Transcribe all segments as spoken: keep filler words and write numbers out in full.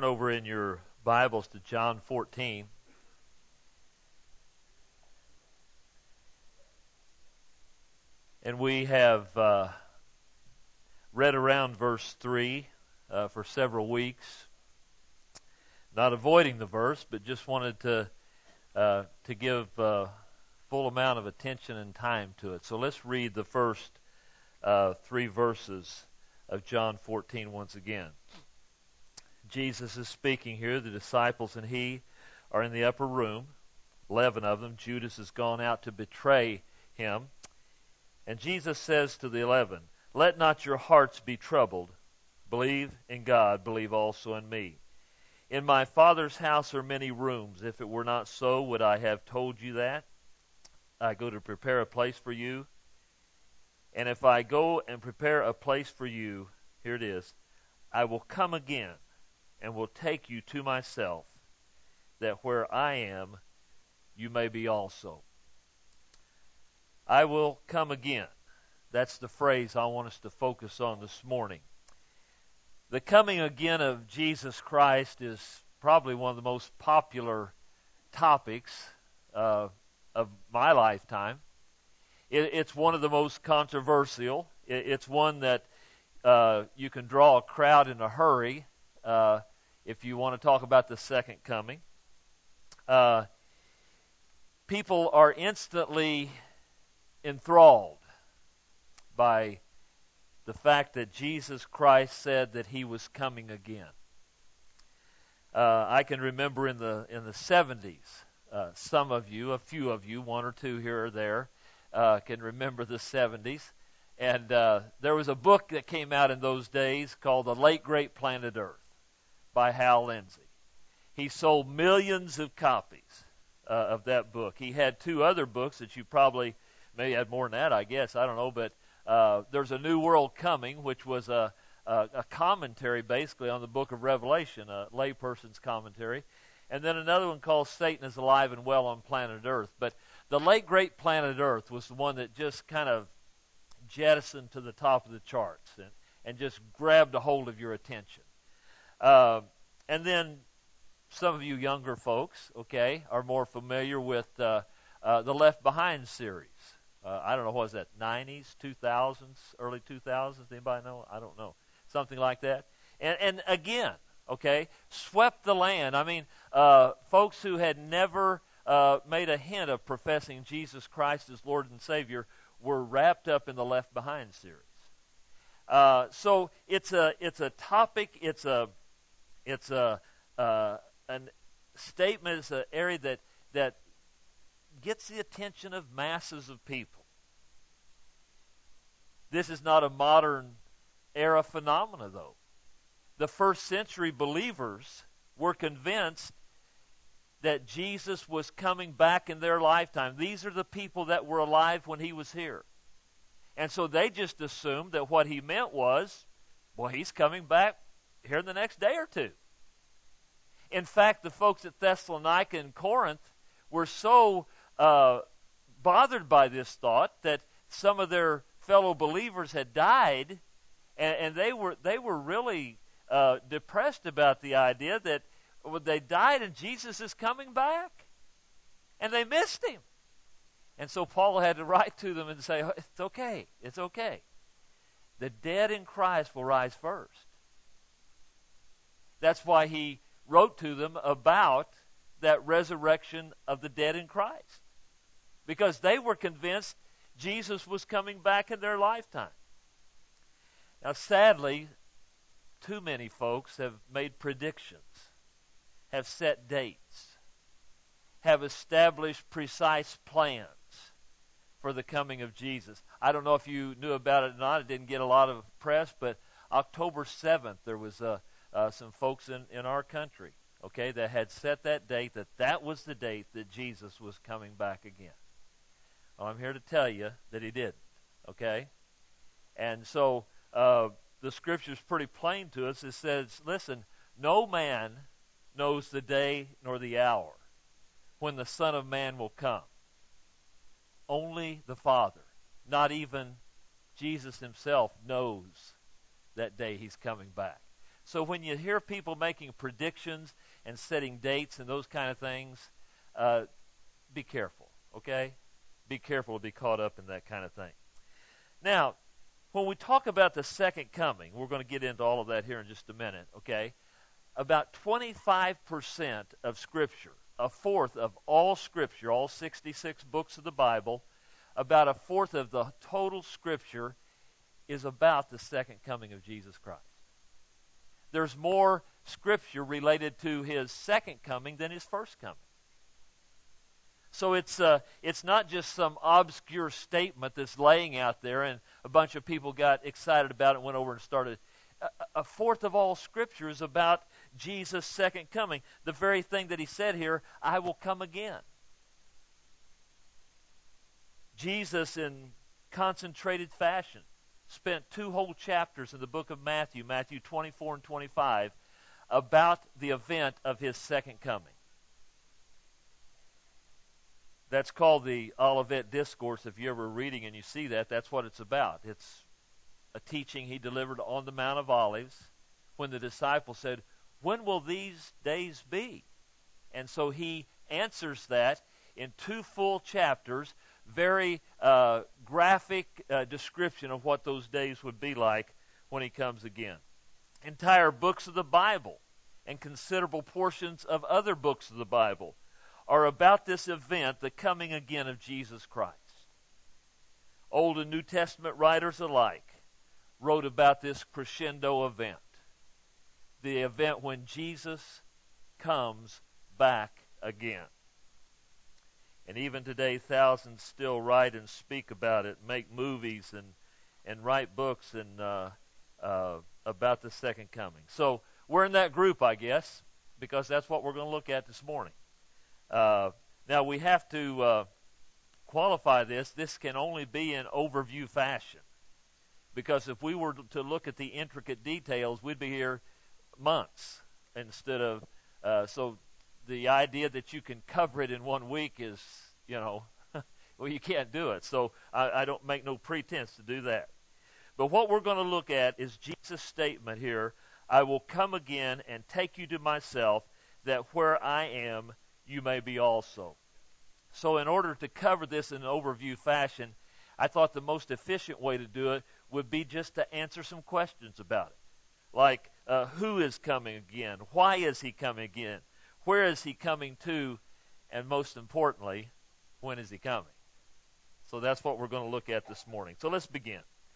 turn over in your Bibles to John fourteen. And we have uh, read around verse three uh, for several weeks. Not avoiding the verse, but just wanted to uh, to give uh, full amount of attention and time to it. So let's read the first uh, three verses of John fourteen once again. Jesus is speaking here. The disciples and he are in the upper room, eleven of them. Judas has gone out to betray him. And Jesus says to the eleven, "Let not your hearts be troubled. Believe in God, believe also in me. In my Father's house are many rooms. If it were not so, would I have told you that? I go to prepare a place for you. And if I go and prepare a place for you," here it is, "I will come again and will take you to myself, that where I am, you may be also." I will come again. That's the phrase I want us to focus on this morning. The coming again of Jesus Christ is probably one of the most popular topics uh, of my lifetime. It, it's one of the most controversial. It, it's one that uh, you can draw a crowd in a hurry uh, if you want to talk about the second coming. Uh, people are instantly enthralled by the fact that Jesus Christ said that he was coming again. Uh, I can remember in the in the seventies, uh, some of you, a few of you, one or two here or there, uh, can remember the seventies. And uh, there was a book that came out in those days called The Late Great Planet Earth by Hal Lindsey. He sold millions of copies uh, of that book. He had two other books that you probably maybe had more than that, I guess. I don't know. But uh, there's a New World Coming, which was a, a, a commentary basically on the book of Revelation, a layperson's commentary. And then another one called Satan is Alive and Well on Planet Earth. But The Late Great Planet Earth was the one that just kind of jettisoned to the top of the charts and, and just grabbed a hold of your attention. Uh, and then some of you younger folks, okay, are more familiar with uh, uh, the Left Behind series. Uh, I don't know, what was that, nineties, two thousands, early two thousands? Anybody know? I don't know. Something like that. And, and again, okay, swept the land. I mean, uh, folks who had never uh, made a hint of professing Jesus Christ as Lord and Savior were wrapped up in the Left Behind series. Uh, so it's a it's a topic. It's a it's a uh, an statement. It's an area that that gets the attention of masses of people. This is not a modern era phenomena, though. The first century believers were convinced that Jesus was coming back in their lifetime. These are the people that were alive when he was here. And so they just assumed that what he meant was, well, he's coming back here in the next day or two. In fact, the folks at Thessalonica and Corinth were so uh, bothered by this thought that some of their fellow believers had died, and, and they were they were really uh, depressed about the idea that well, they died and Jesus is coming back, and they missed him. And so Paul had to write to them and say, it's okay, it's okay. The dead in Christ will rise first. That's why he wrote to them about that resurrection of the dead in Christ, because they were convinced Jesus was coming back in their lifetime. Now, sadly, too many folks have made predictions, have set dates, have established precise plans for the coming of Jesus. I don't know if you knew about it or not. It didn't get a lot of press, but October seventh, there was uh, uh, some folks in, in our country, okay, that had set that date, that that was the date that Jesus was coming back again. Well, I'm here to tell you that he didn't, okay? And so uh, the Scripture's pretty plain to us. It says, listen, no man knows the day nor the hour when the Son of Man will come. Only the Father. Not even Jesus himself knows that day he's coming back. So when you hear people making predictions and setting dates and those kind of things, uh, be careful, okay? Be careful to be caught up in that kind of thing. Now, when we talk about the second coming, we're going to get into all of that here in just a minute, okay? About twenty-five percent of Scripture, a fourth of all Scripture, all sixty-six books of the Bible, about a fourth of the total Scripture is about the second coming of Jesus Christ. There's more Scripture related to his second coming than his first coming. So it's uh, it's not just some obscure statement that's laying out there and a bunch of people got excited about it and went over and started. A, a fourth of all Scripture is about Jesus' second coming. The very thing that he said here, I will come again. Jesus, in concentrated fashion, spent two whole chapters in the book of Matthew, Matthew twenty-four and twenty-five, about the event of his second coming. That's called the Olivet Discourse. If you're ever reading and you see that, that's what it's about. It's a teaching he delivered on the Mount of Olives when the disciples said, when will these days be? And so he answers that in two full chapters, very uh, graphic uh, description of what those days would be like when he comes again. Entire books of the Bible and considerable portions of other books of the Bible are about this event, the coming again of Jesus Christ. Old and New Testament writers alike wrote about this crescendo event, the event when Jesus comes back again. And even today, thousands still write and speak about it, make movies and, and write books and uh, uh, about the second coming. So we're in that group, I guess, because that's what we're going to look at this morning. Uh, now, we have to uh, qualify this. This can only be in overview fashion. Because if we were to look at the intricate details, we'd be here months instead of... Uh, so the idea that you can cover it in one week is, you know, well, you can't do it. So I, I don't make no pretense to do that. But what we're going to look at is Jesus' statement here, I will come again and take you to myself, that where I am, you may be also. So in order to cover this in an overview fashion, I thought the most efficient way to do it would be just to answer some questions about it. Like, uh, who is coming again? Why is he coming again? Where is he coming to? And most importantly, when is he coming? So that's what we're going to look at this morning. So let's begin.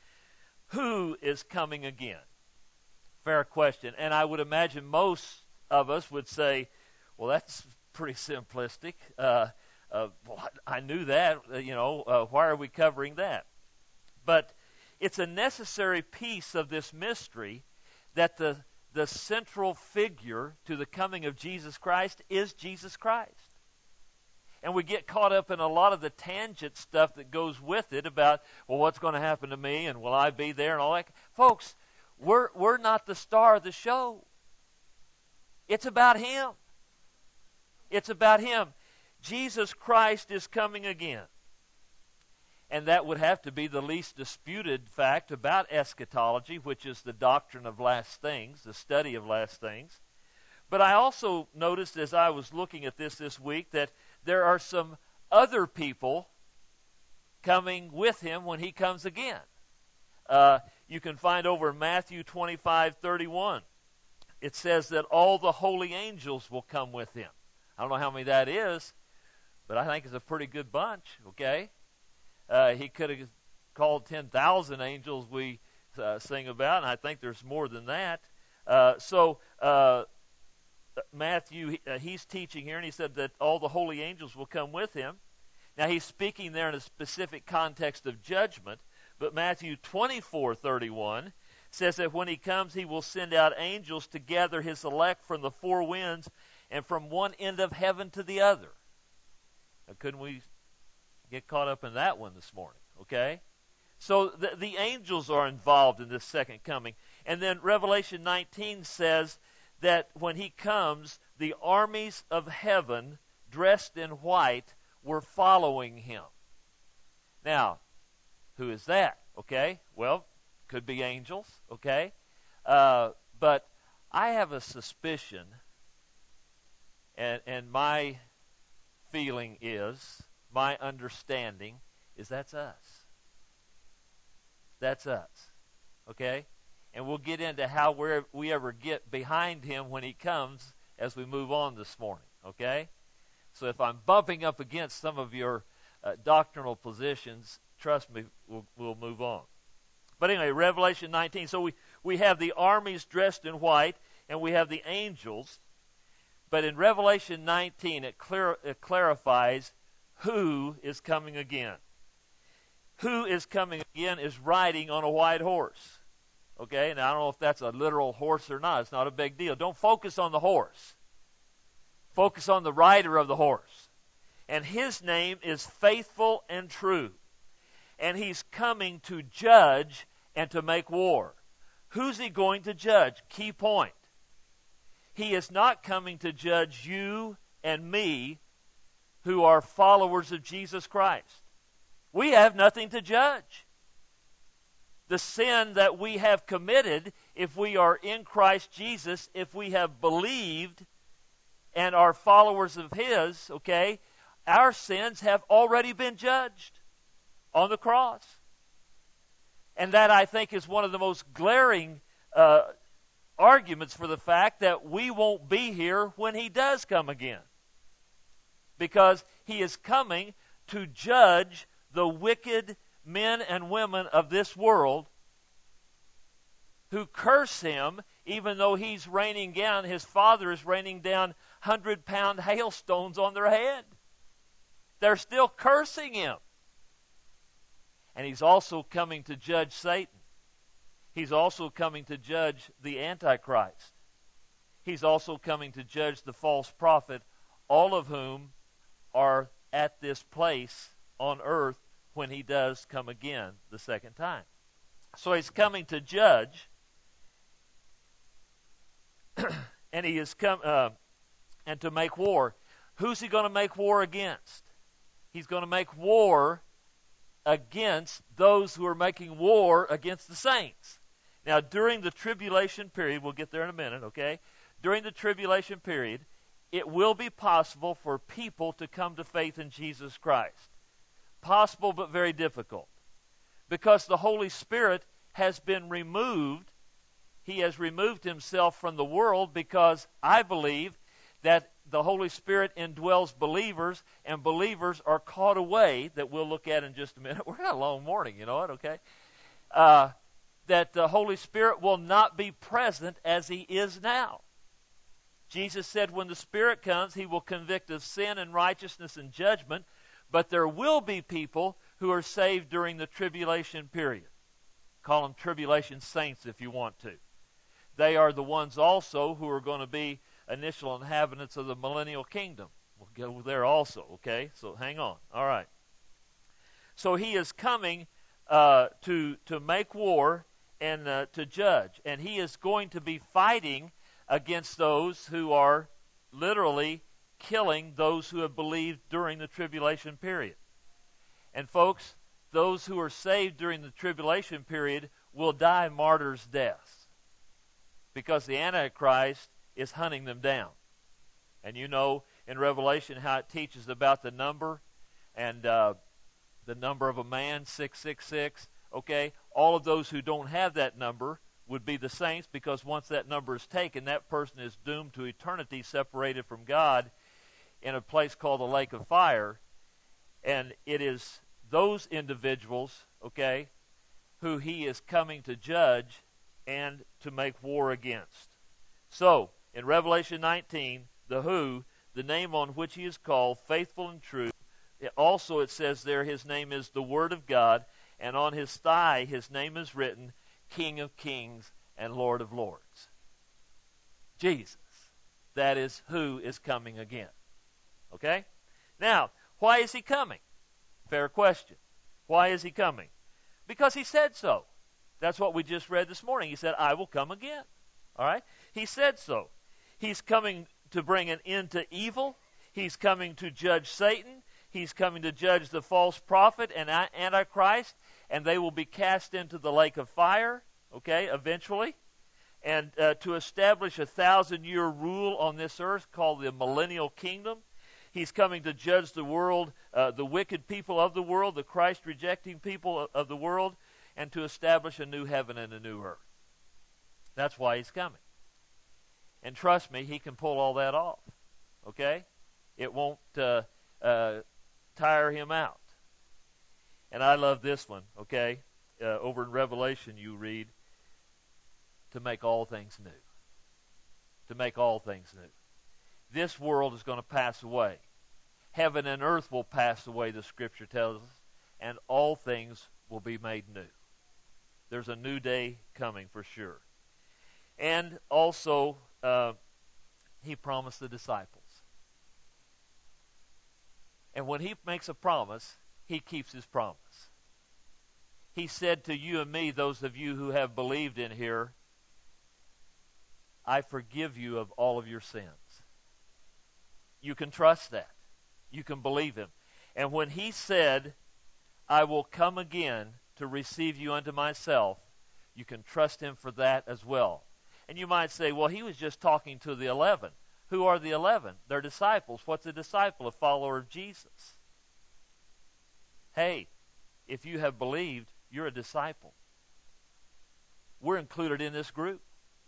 Who is coming again? Fair question. And I would imagine most of us would say, well, that's pretty simplistic. Uh, uh, well, I knew that. Uh, you know, uh, why are we covering that? But it's a necessary piece of this mystery that the the central figure to the coming of Jesus Christ is Jesus Christ. And we get caught up in a lot of the tangent stuff that goes with it about, well, what's going to happen to me and will I be there and all that. Folks, we're we're not the star of the show. It's about him. It's about him. Jesus Christ is coming again. And that would have to be the least disputed fact about eschatology, which is the doctrine of last things, the study of last things. But I also noticed as I was looking at this this week that there are some other people coming with him when he comes again. Uh, you can find over in Matthew twenty-five thirty-one. It says that all the holy angels will come with him. I don't know how many that is, but I think it's a pretty good bunch, okay? Uh, he could have called ten thousand angels we uh, sing about, and I think there's more than that. Uh, so uh, Matthew, uh, he's teaching here, and he said that all the holy angels will come with him. Now, he's speaking there in a specific context of judgment, but Matthew twenty-four thirty-one says that when he comes, he will send out angels to gather his elect from the four winds and from one end of heaven to the other. Now, couldn't we get caught up in that one this morning, okay? So the, the angels are involved in this second coming. And then Revelation nineteen says that when he comes, the armies of heaven, dressed in white, were following him. Now, who is that? Okay, well, could be angels, okay? Uh, but I have a suspicion, and, and my feeling is, my understanding is that's us. That's us. Okay? And we'll get into how we're, we ever get behind him when he comes as we move on this morning. Okay? So if I'm bumping up against some of your uh, doctrinal positions, trust me, we'll, we'll move on. But anyway, Revelation nineteen. So we, we have the armies dressed in white, and we have the angels. But in Revelation nineteen, it, clear, it clarifies who is coming again. Who is coming again is riding on a white horse. Okay, now I don't know if that's a literal horse or not. It's not a big deal. Don't focus on the horse. Focus on the rider of the horse. And his name is Faithful and True. And he's coming to judge and to make war. Who's he going to judge? Key point. He is not coming to judge you and me who are followers of Jesus Christ. We have nothing to judge. The sin that we have committed, if we are in Christ Jesus, if we have believed and are followers of his, okay, our sins have already been judged on the cross. And that, I think, is one of the most glaring uh, arguments for the fact that we won't be here when he does come again. Because he is coming to judge the wicked men and women of this world who curse him, even though he's raining down, his Father is raining down hundred-pound hailstones on their head. They're still cursing him. And he's also coming to judge Satan. He's also coming to judge the Antichrist. He's also coming to judge the false prophet, all of whom are at this place on earth when he does come again the second time. So he's coming to judge, and he is come uh, and to make war. Who's he going to make war against? He's going to make war against those who are making war against the saints. Now, during the tribulation period, we'll get there in a minute, okay? During the tribulation period, it will be possible for people to come to faith in Jesus Christ. Possible, but very difficult. Because the Holy Spirit has been removed. He has removed himself from the world because I believe that the Holy Spirit indwells believers, and believers are caught away, that we'll look at in just a minute. We're got a long morning, you know what, okay? Uh, that the Holy Spirit will not be present as he is now. Jesus said when the Spirit comes, he will convict of sin and righteousness and judgment, but there will be people who are saved during the tribulation period. Call them tribulation saints if you want to. They are the ones also who are going to be initial inhabitants of the millennial kingdom. We'll get there also, okay? So hang on. All right. So he is coming uh, to to make war and uh, to judge. And he is going to be fighting against those who are literally killing those who have believed during the tribulation period. And folks, those who are saved during the tribulation period will die martyrs' deaths because the Antichrist is hunting them down. And you know in Revelation how it teaches about the number and uh, the number of a man, six six six. Okay, all of those who don't have that number would be the saints, because once that number is taken, that person is doomed to eternity separated from God in a place called the lake of fire. And it is those individuals, okay, who he is coming to judge and to make war against. So, in Revelation nineteen, the who, the name on which he is called, Faithful and True, it also it says there his name is the Word of God, and on his thigh his name is written, King of Kings and Lord of Lords. Jesus. That is who is coming again. Okay? Now, why is he coming? Fair question. Why is he coming? Because he said so. That's what we just read this morning. He said, I will come again. All right? He said so. He's coming to bring an end to evil. He's coming to judge Satan. He's coming to judge the false prophet and Antichrist, and they will be cast into the lake of fire, okay, eventually. and uh, to establish a thousand-year rule on this earth called the millennial kingdom. He's coming to judge the world, uh, the wicked people of the world, the Christ-rejecting people of, of the world, and to establish a new heaven and a new earth. That's why he's coming. And trust me, he can pull all that off. Okay? It won't uh, uh, tire him out. And I love this one, okay? Uh, over in Revelation you read, to make all things new. To make all things new. This world is going to pass away. Heaven and earth will pass away, the Scripture tells us, and all things will be made new. There's a new day coming for sure. And also, uh, he promised the disciples. And when he makes a promise, he keeps his promise. He said to you and me, those of you who have believed in here, I forgive you of all of your sins. You can trust that. You can believe him. And when he said, I will come again to receive you unto myself, you can trust him for that as well. And you might say, well, he was just talking to the eleven. Who are the eleven? They're disciples. What's a disciple? A follower of Jesus. Hey, if you have believed, you're a disciple. We're included in this group.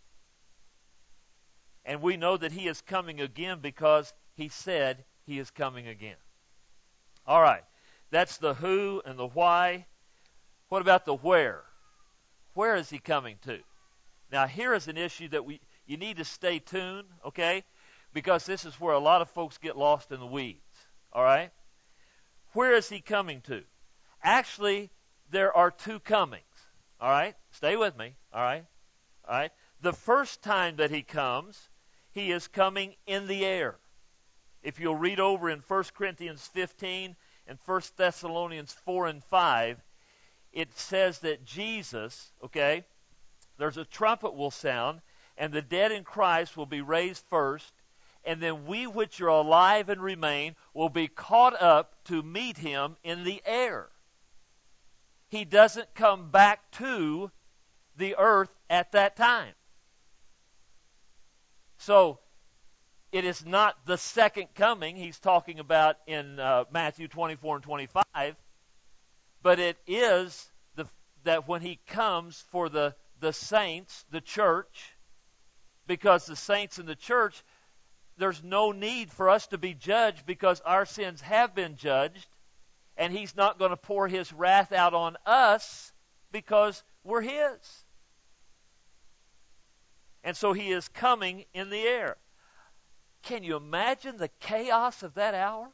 And we know that he is coming again because he said he is coming again. All right. That's the who and the why. What about the where? Where is he coming to? Now, here is an issue that we you need to stay tuned, okay? Because this is where a lot of folks get lost in the weeds. All right? Where is he coming to? Actually, there are two comings. All right? Stay with me. All right? All right? The first time that he comes, he is coming in the air. If you'll read over in First Corinthians fifteen and First Thessalonians four and five, it says that Jesus, okay, there's a trumpet will sound, and the dead in Christ will be raised first, and then we which are alive and remain will be caught up to meet him in the air. He doesn't come back to the earth at that time. So, it is not the second coming he's talking about in uh, Matthew twenty-four and twenty-five, but it is the, that when he comes for the, the saints, the church, because the saints in the church, there's no need for us to be judged because our sins have been judged, and he's not going to pour his wrath out on us because we're his. And so he is coming in the air. Can you imagine the chaos of that hour?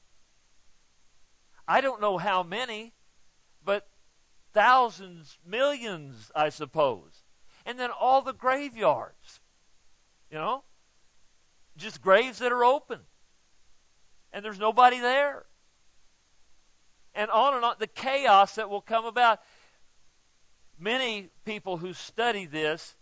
I don't know how many, but thousands, millions, I suppose. And then all the graveyards, you know, just graves that are open. And there's nobody there. And on and on, the chaos that will come about. Many people who study this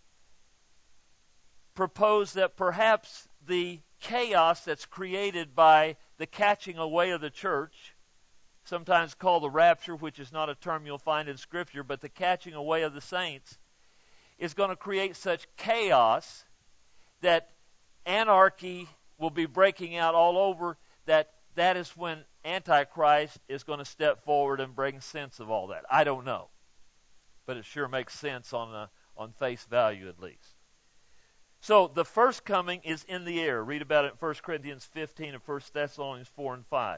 propose that perhaps the chaos that's created by the catching away of the church, sometimes called the rapture, which is not a term you'll find in Scripture, but the catching away of the saints, is going to create such chaos that anarchy will be breaking out all over, that that is when Antichrist is going to step forward and bring sense of all that. I don't know. But it sure makes sense on, a, on face value at least. So the first coming is in the air. Read about it in First Corinthians fifteen and First Thessalonians four and five.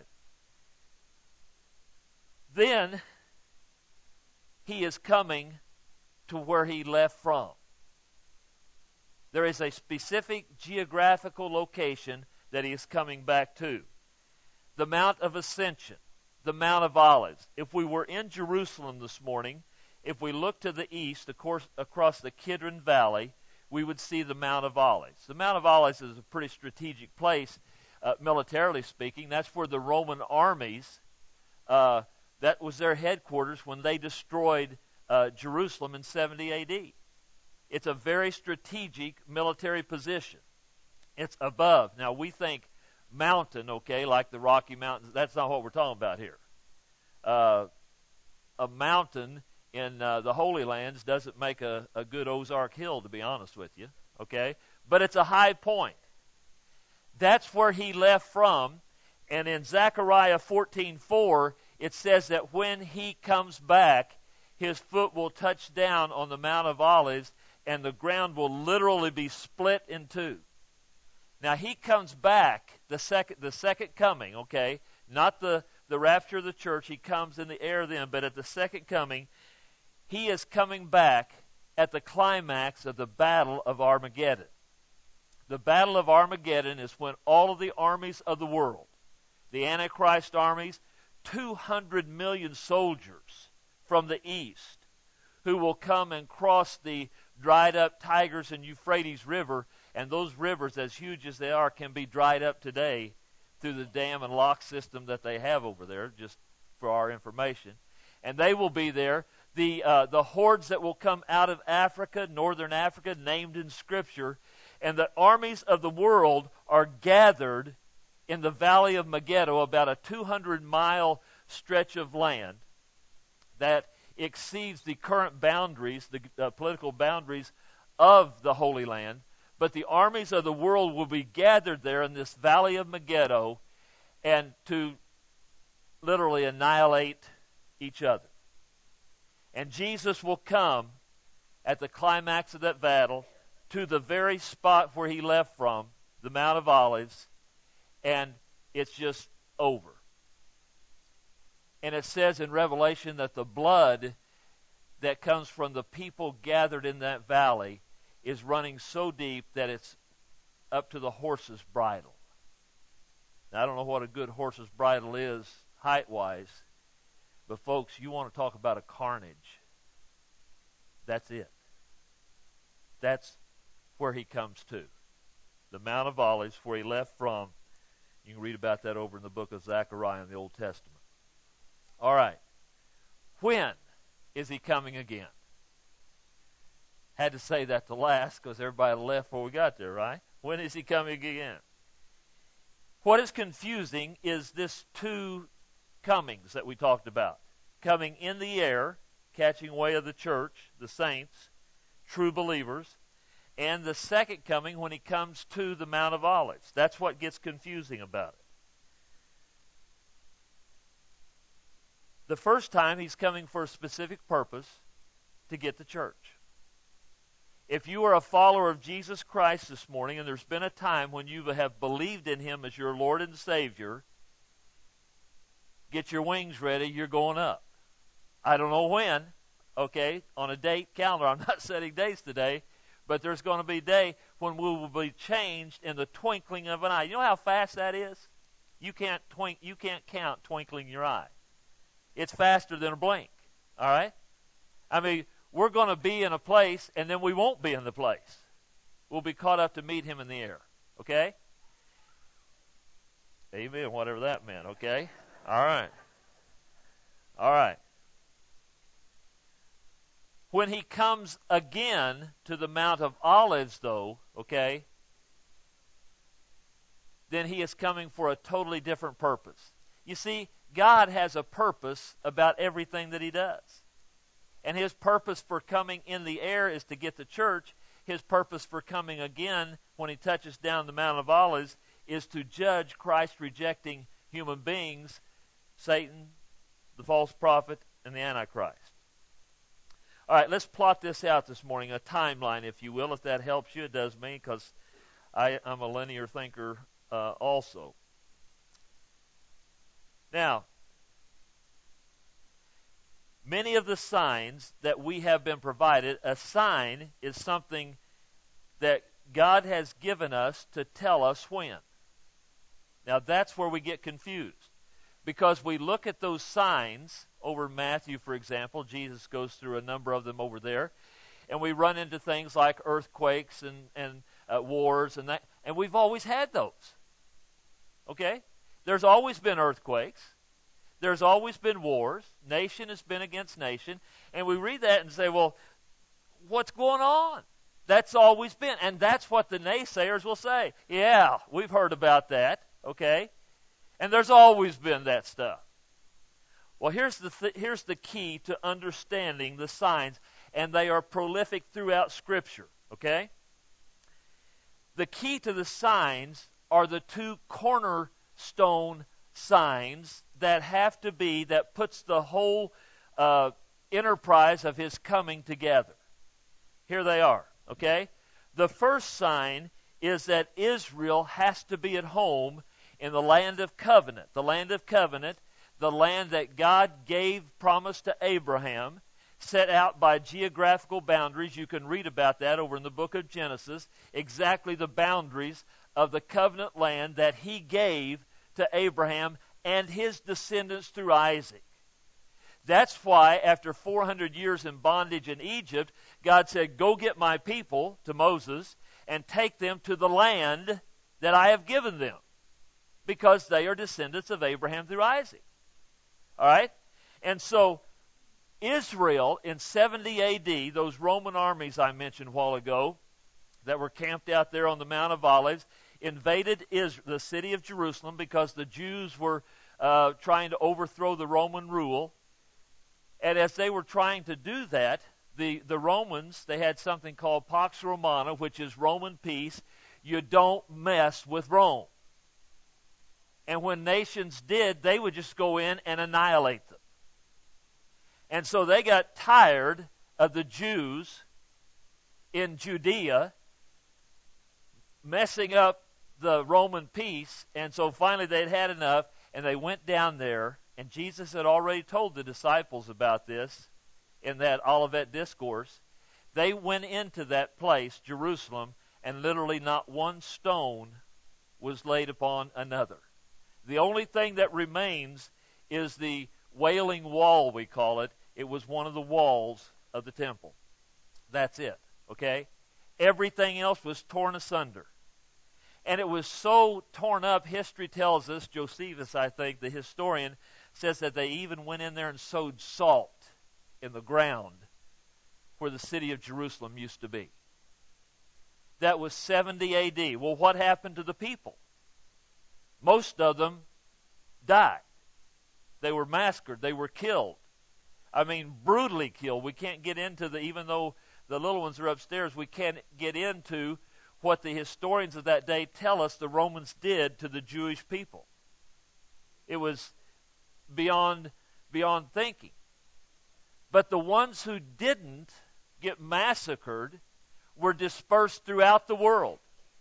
Then he is coming to where he left from. There is a specific geographical location that he is coming back to. The Mount of Ascension, the Mount of Olives. If we were in Jerusalem this morning, if we look to the east, of course, across the Kidron Valley, we would see the Mount of Olives. The Mount of Olives is a pretty strategic place, uh, militarily speaking. That's where the Roman armies, uh, that was their headquarters when they destroyed uh, Jerusalem in seventy A D. It's a very strategic military position. It's above. Now, we think mountain, okay, like the Rocky Mountains. That's not what we're talking about here. Uh, a mountain in uh, the Holy Lands doesn't make a, a good Ozark Hill, to be honest with you, okay? But it's a high point. That's where he left from, and in Zechariah fourteen four, it says that when he comes back, his foot will touch down on the Mount of Olives, and the ground will literally be split in two. Now, he comes back, the second the second coming, okay? Not the, the rapture of the church. He comes in the air then, but at the second coming, he is coming back at the climax of the Battle of Armageddon. The Battle of Armageddon is when all of the armies of the world, the Antichrist armies, two hundred million soldiers from the east, who will come and cross the dried up Tigris and Euphrates River, and those rivers, as huge as they are, can be dried up today through the dam and lock system that they have over there, just for our information. And they will be there. The uh, the hordes that will come out of Africa, northern Africa, named in Scripture, and the armies of the world are gathered in the Valley of Megiddo, about a two hundred mile stretch of land that exceeds the current boundaries, the uh, political boundaries of the Holy Land. But the armies of the world will be gathered there in this Valley of Megiddo, and to literally annihilate each other. And Jesus will come at the climax of that battle to the very spot where he left from, the Mount of Olives, and it's just over. And it says in Revelation that the blood that comes from the people gathered in that valley is running so deep that it's up to the horse's bridle. Now, I don't know what a good horse's bridle is height-wise, but folks, you want to talk about a carnage. That's it. That's where he comes to. The Mount of Olives, where he left from. You can read about that over in the book of Zechariah in the Old Testament. All right. When is he coming again? Had to say that to last because everybody left before we got there, right? When is he coming again? What is confusing is this two comings that we talked about. Coming in the air, catching way of the church, the saints, true believers, and the second coming when he comes to the Mount of Olives. That's what gets confusing about it. The first time he's coming for a specific purpose, to get the church. If you are a follower of Jesus Christ this morning, and there's been a time when you have believed in him as your Lord and Savior, get your wings ready, you're going up. I don't know when, okay, on a date calendar. I'm not setting dates today, but there's going to be a day when we will be changed in the twinkling of an eye. You know how fast that is? You can't twink, you can't count twinkling your eye. It's faster than a blink, all right? I mean, we're going to be in a place, and then we won't be in the place. We'll be caught up to meet him in the air, okay? Amen, whatever that meant, okay? All right. All right. When he comes again to the Mount of Olives, though, okay, then he is coming for a totally different purpose. You see, God has a purpose about everything that he does. And his purpose for coming in the air is to get the church. His purpose for coming again when he touches down the Mount of Olives is to judge Christ-rejecting human beings, Satan, the false prophet, and the Antichrist. All right, let's plot this out this morning, a timeline, if you will. If that helps you, it does me, because I'm a linear thinker uh, also. Now, many of the signs that we have been provided, a sign is something that God has given us to tell us when. Now, that's where we get confused. Because we look at those signs over Matthew, for example. Jesus goes through a number of them over there. And we run into things like earthquakes and, and uh, wars and that. And we've always had those. Okay? There's always been earthquakes. There's always been wars. Nation has been against nation. And we read that and say, well, what's going on? That's always been. And that's what the naysayers will say. Yeah, we've heard about that. Okay? And there's always been that stuff. Well, here's the th- here's the key to understanding the signs, and they are prolific throughout Scripture, okay? The key to the signs are the two cornerstone signs that have to be, that puts the whole uh, enterprise of his coming together. Here they are, okay? The first sign is that Israel has to be at home in the land of covenant. The land of covenant, the land that God gave promise to Abraham, set out by geographical boundaries. You can read about that over in the book of Genesis, exactly the boundaries of the covenant land that he gave to Abraham and his descendants through Isaac. That's why after four hundred years in bondage in Egypt, God said, go get my people, to Moses, and take them to the land that I have given them, because they are descendants of Abraham through Isaac. All right? And so Israel in seventy A D, those Roman armies I mentioned a while ago that were camped out there on the Mount of Olives, invaded Israel, the city of Jerusalem, because the Jews were uh, trying to overthrow the Roman rule. And as they were trying to do that, the, the Romans, they had something called Pax Romana, which is Roman peace. You don't mess with Rome. And when nations did, they would just go in and annihilate them. And so they got tired of the Jews in Judea messing up the Roman peace, and so finally they'd had enough, and they went down there, and Jesus had already told the disciples about this in that Olivet Discourse. They went into that place, Jerusalem, and literally not one stone was laid upon another. The only thing that remains is the Wailing Wall, we call it. It was one of the walls of the temple. That's it, okay? Everything else was torn asunder. And it was so torn up, history tells us, Josephus, I think, the historian, says that they even went in there and sowed salt in the ground where the city of Jerusalem used to be. That was seventy A D. Well, what happened to the people? Most of them died. They were massacred. They were killed. I mean, brutally killed. We can't get into the, even though the little ones are upstairs, we can't get into what the historians of that day tell us the Romans did to the Jewish people. It was beyond, beyond thinking. But the ones who didn't get massacred were dispersed throughout the world.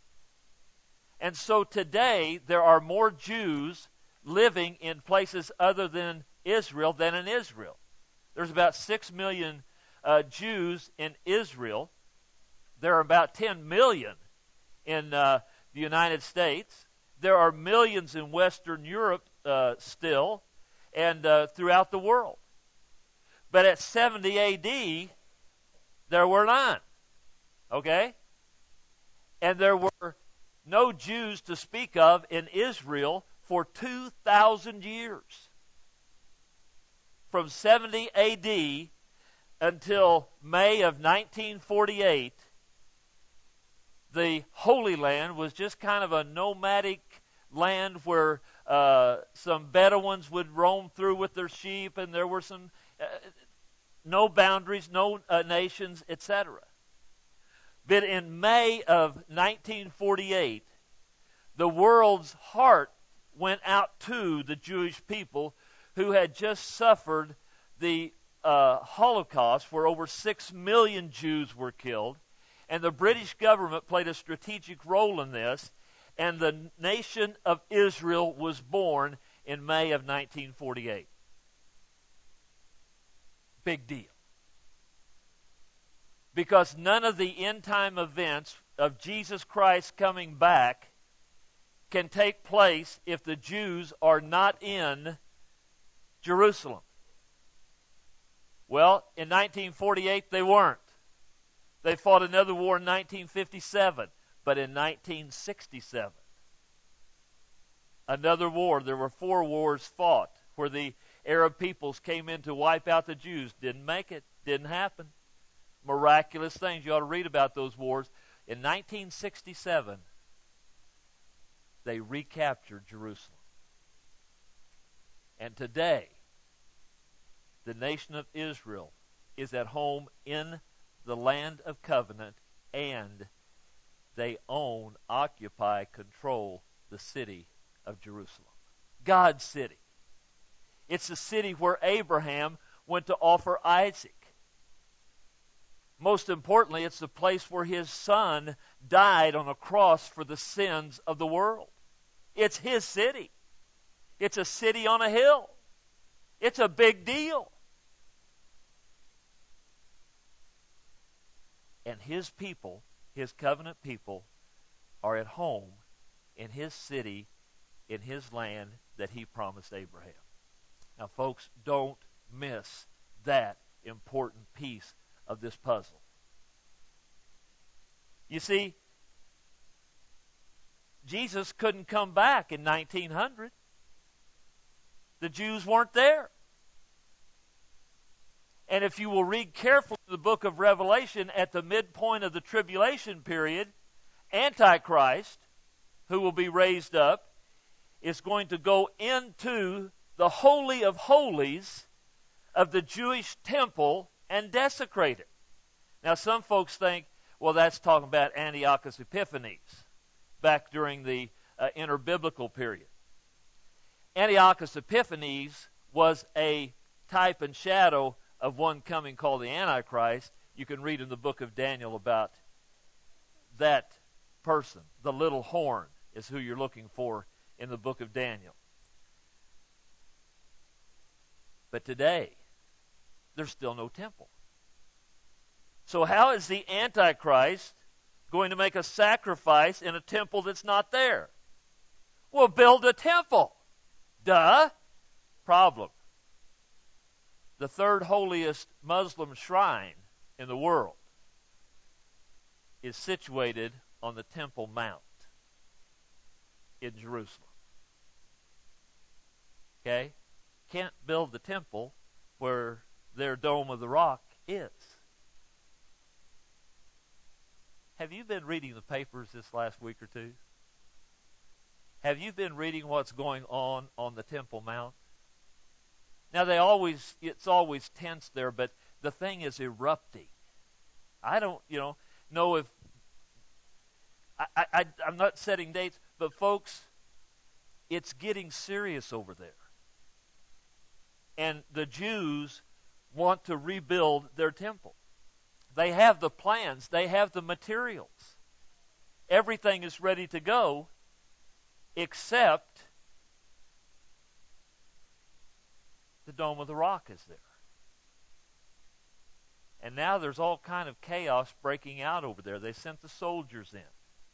And so today, there are more Jews living in places other than Israel than in Israel. There's about six million uh, Jews in Israel. There are about ten million in uh, the United States. There are millions in Western Europe uh, still, and uh, throughout the world. But at seventy A D, there were none. Okay? And there were no Jews to speak of in Israel for two thousand years. From seventy A D until May of nineteen forty-eight, the Holy Land was just kind of a nomadic land where uh, some Bedouins would roam through with their sheep, and there were some uh, no boundaries, no uh, nations, et cetera. But in May of nineteen forty-eight, the world's heart went out to the Jewish people who had just suffered the uh, Holocaust, where over six million Jews were killed. And the British government played a strategic role in this, and the nation of Israel was born in May of nineteen forty-eight. Big deal. Because none of the end-time events of Jesus Christ coming back can take place if the Jews are not in Jerusalem. Well, in nineteen forty-eight, they weren't. They fought another war in nineteen fifty-seven, but in nineteen sixty-seven, another war. There were four wars fought where the Arab peoples came in to wipe out the Jews. Didn't make it. Didn't happen. Miraculous things. You ought to read about those wars. In nineteen sixty-seven, they recaptured Jerusalem. And today, the nation of Israel is at home in the land of covenant, and they own, occupy, control the city of Jerusalem. God's city. It's the city where Abraham went to offer Isaac. Most importantly, it's the place where his son died on a cross for the sins of the world. It's his city. It's a city on a hill. It's a big deal. And his people, his covenant people, are at home in his city, in his land that he promised Abraham. Now, folks, don't miss that important piece of this puzzle. You see, Jesus couldn't come back in nineteen hundred. The Jews weren't there. And if you will read carefully the book of Revelation, at the midpoint of the tribulation period, Antichrist, who will be raised up, is going to go into the Holy of Holies of the Jewish temple and desecrate it. Now, some folks think, well, that's talking about Antiochus Epiphanes, back during the uh, interbiblical period. Antiochus Epiphanes was a type and shadow of one coming called the Antichrist. You can read in the book of Daniel about that person. The little horn is who you're looking for in the book of Daniel. But today, there's still no temple. So how is the Antichrist going to make a sacrifice in a temple that's not there? Well, build a temple. Duh. Problem. The third holiest Muslim shrine in the world is situated on the Temple Mount in Jerusalem. Okay? Can't build the temple where their Dome of the Rock is. Have you been reading the papers this last week or two? Have you been reading what's going on on the Temple Mount? Now, they always, it's always tense there, but the thing is erupting. I don't, you know, know if, I, I, I'm not setting dates, but folks, it's getting serious over there. And the Jews want to rebuild their temple. They have the plans. They have the materials. Everything is ready to go, except the Dome of the Rock is there. And now there's all kind of chaos breaking out over there. They sent the soldiers in.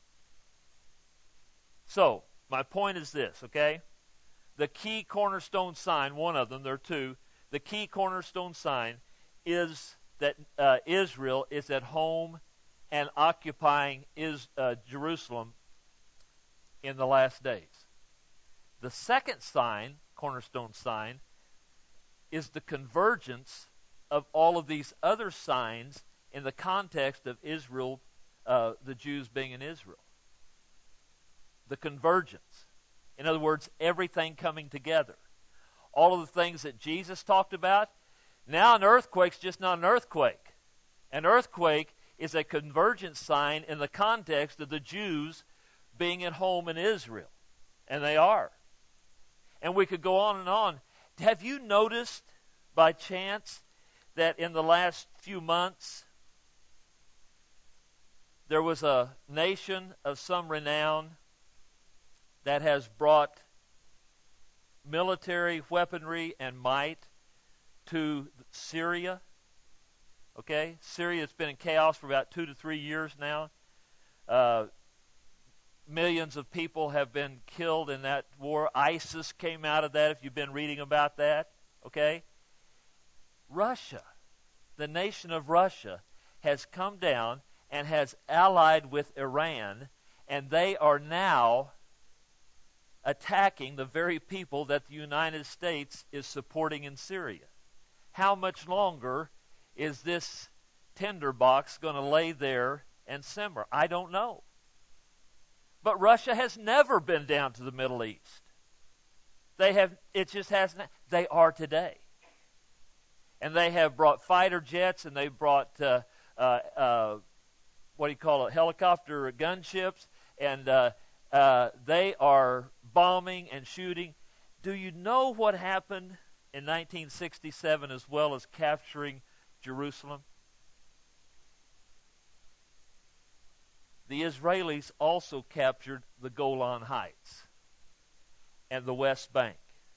So, my point is this, okay? The key cornerstone sign, one of them, there are two, the key cornerstone sign is that uh, Israel is at home and occupying is, uh, Jerusalem in the last days. The second sign, cornerstone sign, is the convergence of all of these other signs in the context of Israel, uh, the Jews being in Israel. The convergence. In other words, everything coming together. All of the things that Jesus talked about. Now an earthquake's just not an earthquake. An earthquake is a convergence sign in the context of the Jews being at home in Israel. And they are. And we could go on and on. Have you noticed by chance that in the last few months there was a nation of some renown that has brought military weaponry and might to Syria? Okay? Syria has been in chaos for about two to three years now. Uh, millions of people have been killed in that war. ISIS came out of that, if you've been reading about that. Okay? Russia, the nation of Russia, has come down and has allied with Iran, and they are now attacking the very people that the United States is supporting in Syria. How much longer is this tinderbox going to lay there and simmer? I don't know. But Russia has never been down to the Middle East. They have, it just hasn't, they are today. And they have brought fighter jets, and they've brought, uh, uh, uh, what do you call it, helicopter gunships, and uh, uh, they are bombing and shooting. Do you know what happened in nineteen sixty-seven as well as capturing Jerusalem? The Israelis also captured the Golan Heights and the West Bank.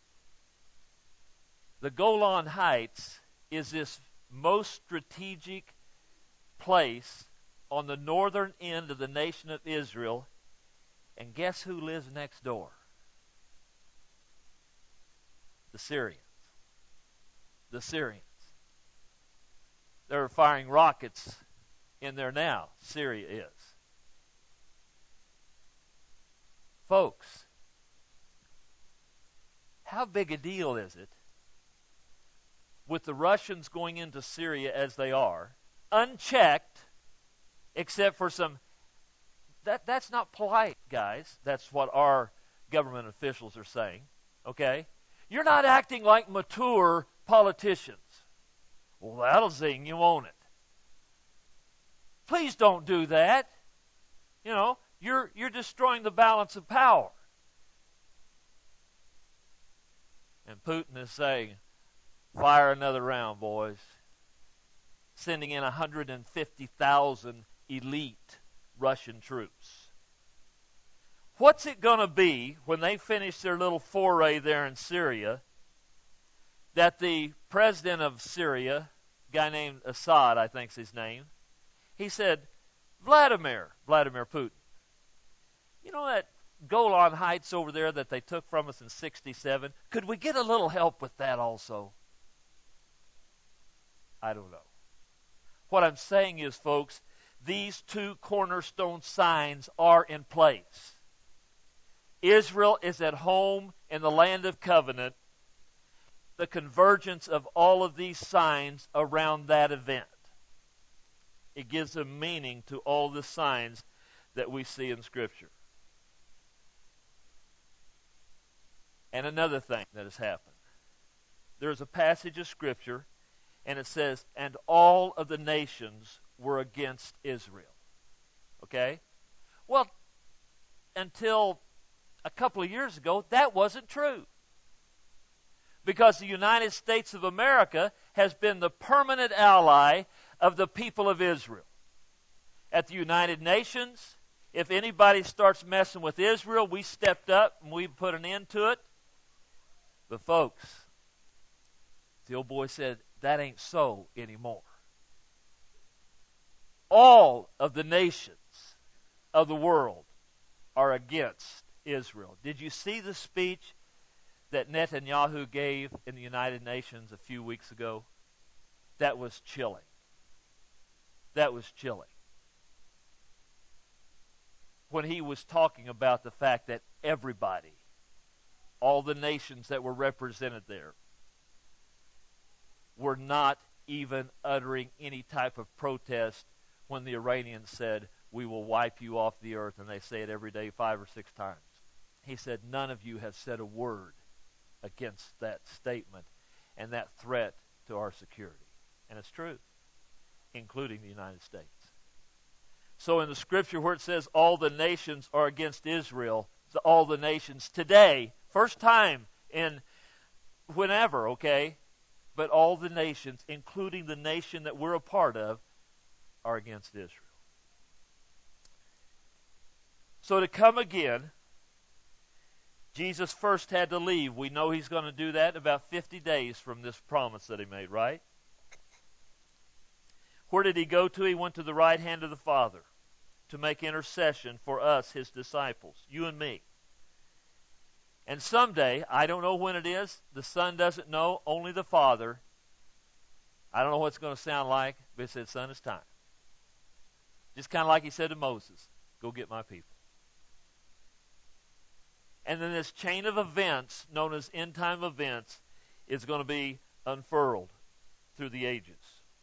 The Golan Heights is this most strategic place on the northern end of the nation of Israel. And guess who lives next door? The Syrians. The Syrians. They're firing rockets in there now. Syria is. Folks, how big a deal is it with the Russians going into Syria as they are, unchecked, except for some... That, that's not polite, guys. That's what our government officials are saying, okay? You're not acting like mature politicians. Well, that'll zing you, won't it? Please don't do that. You know, you're you're destroying the balance of power. And Putin is saying, fire another round, boys. Sending in one hundred fifty thousand elite Russian troops. What's it going to be when they finish their little foray there in Syria that the president of Syria, a guy named Assad, I think's his name, he said, Vladimir, Vladimir Putin, you know that Golan Heights over there that they took from us in sixty-seven, could we get a little help with that also? I don't know. What I'm saying is, folks, these two cornerstone signs are in place. Israel is at home in the land of covenant. The convergence of all of these signs around that event. It gives a meaning to all the signs that we see in Scripture. And another thing that has happened. There's a passage of Scripture, and it says, and all of the nations were against Israel. Okay? Well, until a couple of years ago, that wasn't true. Because the United States of America has been the permanent ally of the people of Israel. At the United Nations, if anybody starts messing with Israel, we stepped up and we put an end to it. But folks, the old boy said, that ain't so anymore. All of the nations of the world are against Israel. Did you see the speech that Netanyahu gave in the United Nations a few weeks ago? That was chilling. That was chilling. When he was talking about the fact that everybody, all the nations that were represented there, were not even uttering any type of protest when the Iranians said, we will wipe you off the earth, and they say it every day five or six times. He said, none of you have said a word against that statement and that threat to our security. And it's true, including the United States. So in the Scripture where it says all the nations are against Israel, the, all the nations today, first time in whenever, okay, but all the nations, including the nation that we're a part of, are against Israel. So to come again, Jesus first had to leave. We know he's going to do that in about fifty days from this promise that he made, right? Where did he go to? He went to the right hand of the Father to make intercession for us, his disciples, you and me. And someday, I don't know when it is, the Son doesn't know, only the Father. I don't know what it's going to sound like, but he said, Son, it's time. Just kind of like he said to Moses, go get my people. And then this chain of events, known as end time events, is going to be unfurled through the ages.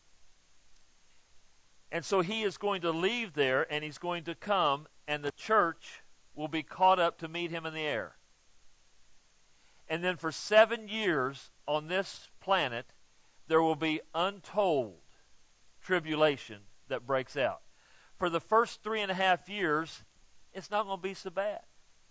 And so he is going to leave there, and he's going to come, and the church will be caught up to meet him in the air. And then for seven years on this planet, there will be untold tribulation that breaks out. For the first three and a half years, it's not going to be so bad.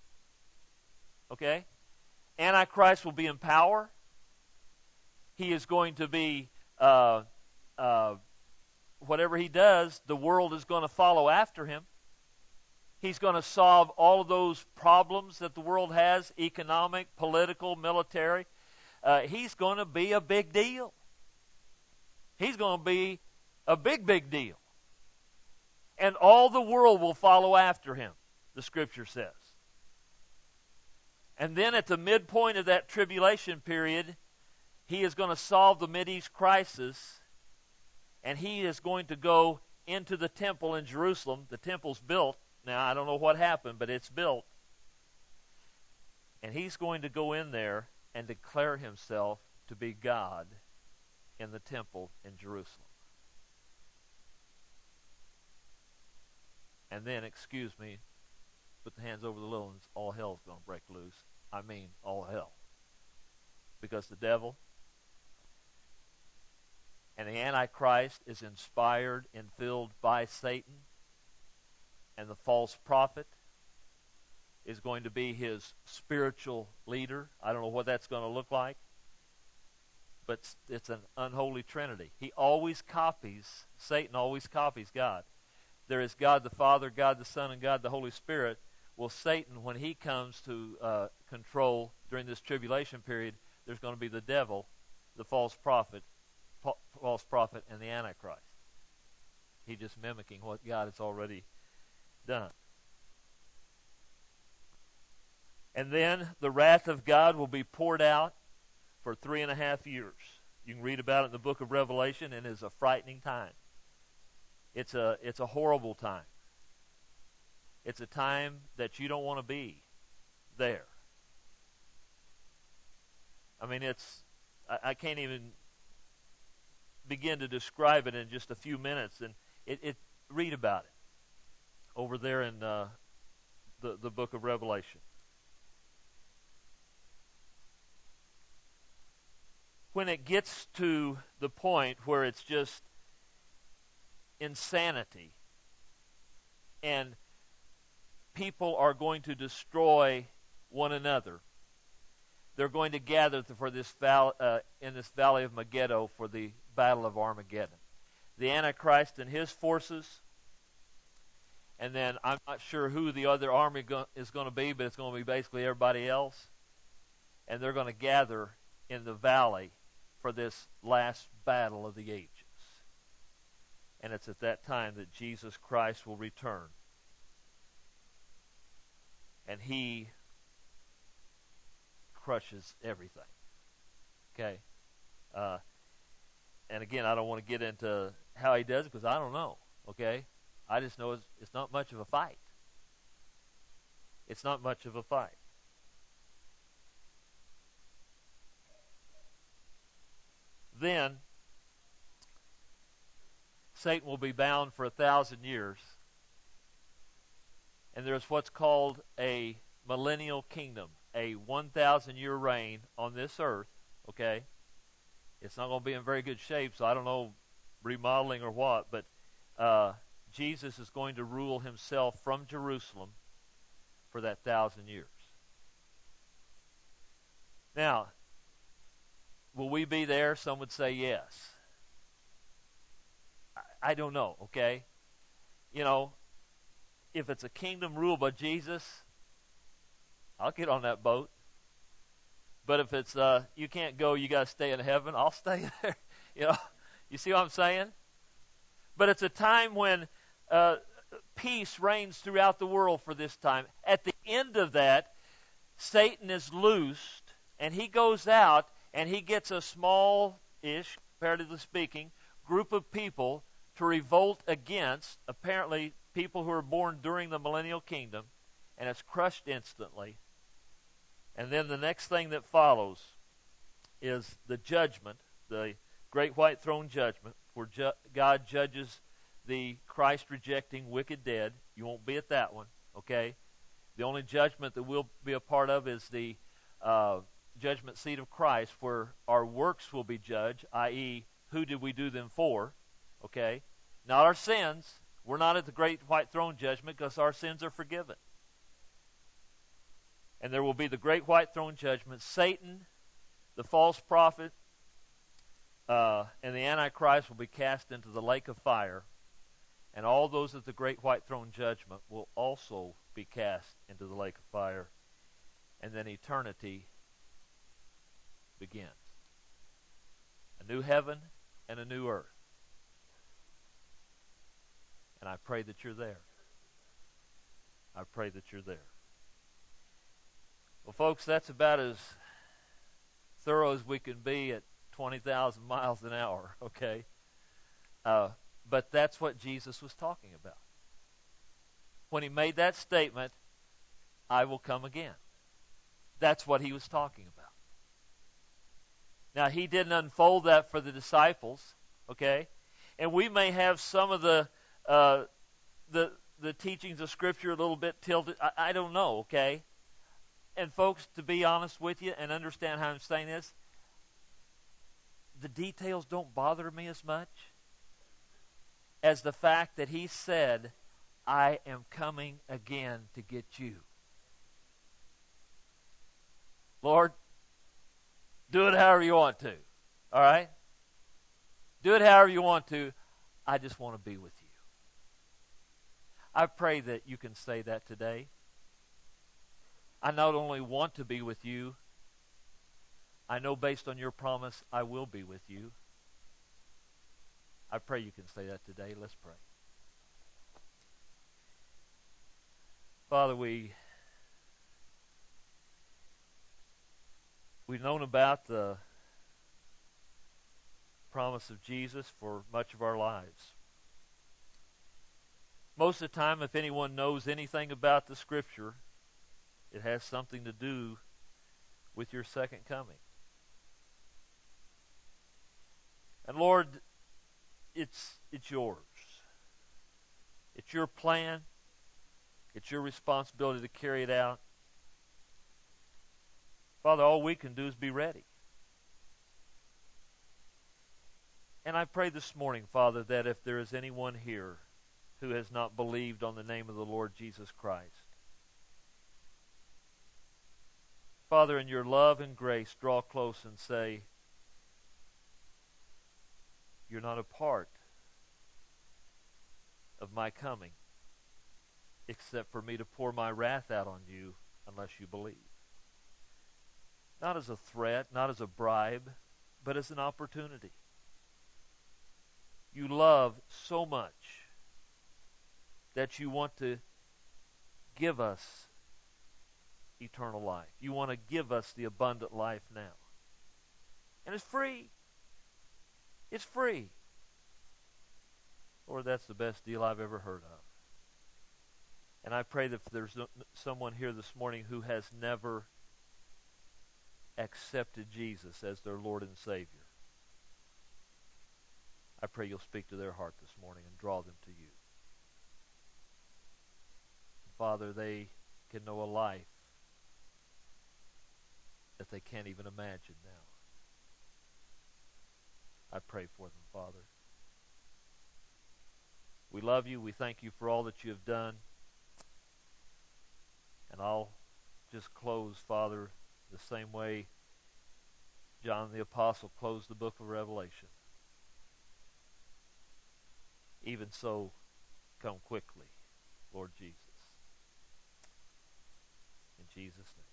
Okay? Antichrist will be in power. He is going to be, uh, uh, whatever he does, the world is going to follow after him. He's going to solve all of those problems that the world has, economic, political, military. Uh, he's going to be a big deal. He's going to be a big, big deal. And all the world will follow after him, the Scripture says. And then at the midpoint of that tribulation period, he is going to solve the Mideast crisis, and he is going to go into the temple in Jerusalem. The temple's built. Now, I don't know what happened, but it's built. And he's going to go in there and declare himself to be God in the temple in Jerusalem. And then, excuse me, put the hands over the little ones, all hell's going to break loose. I mean, all hell. Because the devil and the Antichrist is inspired and filled by Satan, and the false prophet is going to be his spiritual leader. I don't know what that's going to look like, but it's an unholy trinity. He always copies, Satan always copies God. There is God the Father, God the Son, and God the Holy Spirit. Well, Satan, when he comes to uh, control during this tribulation period, there's going to be the devil, the false prophet, pa- false prophet, and the Antichrist. He's just mimicking what God has already done. And then the wrath of God will be poured out for three and a half years. You can read about it in the book of Revelation, and it's a frightening time. It's a it's a horrible time. It's a time that you don't want to be there. I mean, it's I, I can't even begin to describe it in just a few minutes. And it, it read about it over there in uh, the the book of Revelation. When it gets to the point where it's just insanity and people are going to destroy one another, they're going to gather for this val- uh, in this valley of Megiddo for the battle of Armageddon. The Antichrist and his forces, and then I'm not sure who the other army go- is going to be, but it's going to be basically everybody else, and they're going to gather in the valley for this last battle of the ages. And it's at that time that Jesus Christ will return. And he crushes everything. Okay? Uh, and again, I don't want to get into how he does it because I don't know. Okay? I just know it's, it's not much of a fight. It's not much of a fight. Then Satan will be bound for a thousand years. And there's what's called a millennial kingdom, a one thousand year reign on this earth, okay? It's not going to be in very good shape, so I don't know remodeling or what, but uh, Jesus is going to rule himself from Jerusalem for that thousand years. Now, will we be there? Some would say yes. I, I don't know, okay? You know, if it's a kingdom ruled by Jesus, I'll get on that boat. But if it's uh, you can't go, you got to stay in heaven, I'll stay there. You know, you see what I'm saying? But it's a time when uh, peace reigns throughout the world for this time. At the end of that, Satan is loosed, and he goes out, and he gets a small-ish, comparatively speaking, group of people to revolt against, apparently, people who are born during the millennial kingdom, and it's crushed instantly. And then the next thing that follows is the judgment, the great white throne judgment, where ju- God judges the Christ-rejecting wicked dead. You won't be at that one, okay? The only judgment that we'll be a part of is the uh, judgment seat of Christ, where our works will be judged, that is, who did we do them for? Okay? Not our sins. We're not at the great white throne judgment because our sins are forgiven. And there will be the great white throne judgment. Satan, the false prophet, uh, and the Antichrist will be cast into the lake of fire. And all those at the great white throne judgment will also be cast into the lake of fire. And then eternity begins. A new heaven and a new earth. And I pray that you're there. I pray that you're there. Well, folks, that's about as thorough as we can be at twenty thousand miles an hour, okay? Uh, but that's what Jesus was talking about. When he made that statement, I will come again. That's what he was talking about. Now, he didn't unfold that for the disciples, okay? And we may have some of the uh, the the teachings of Scripture a little bit tilted. I, I don't know, okay? And folks, to be honest with you and understand how I'm saying this, the details don't bother me as much as the fact that he said, I am coming again to get you. Lord, do it however you want to. All right? Do it however you want to. I just want to be with you. I pray that you can say that today. I not only want to be with you, I know based on your promise I will be with you. I pray you can say that today. Let's pray. Father, we we've known about the promise of Jesus for much of our lives. Most of the time, if anyone knows anything about the Scripture, it has something to do with your second coming. And Lord, it's it's yours. It's your plan. It's your responsibility to carry it out. Father, all we can do is be ready. And I pray this morning, Father, that if there is anyone here who has not believed on the name of the Lord Jesus Christ, Father, in your love and grace, draw close and say, you're not a part of my coming, except for me to pour my wrath out on you unless you believe. Not as a threat, not as a bribe, but as an opportunity. You love so much that you want to give us eternal life. You want to give us the abundant life now. And it's free. It's free. Lord, that's the best deal I've ever heard of. And I pray that if there's someone here this morning who has never accepted Jesus as their Lord and Savior, I pray you'll speak to their heart this morning and draw them to you. Father, they can know a life that they can't even imagine now. I pray for them, Father. We love you. We thank you for all that you have done. And I'll just close, Father, the same way John the Apostle closed the book of Revelation. Even so, come quickly, Lord Jesus. In Jesus' name.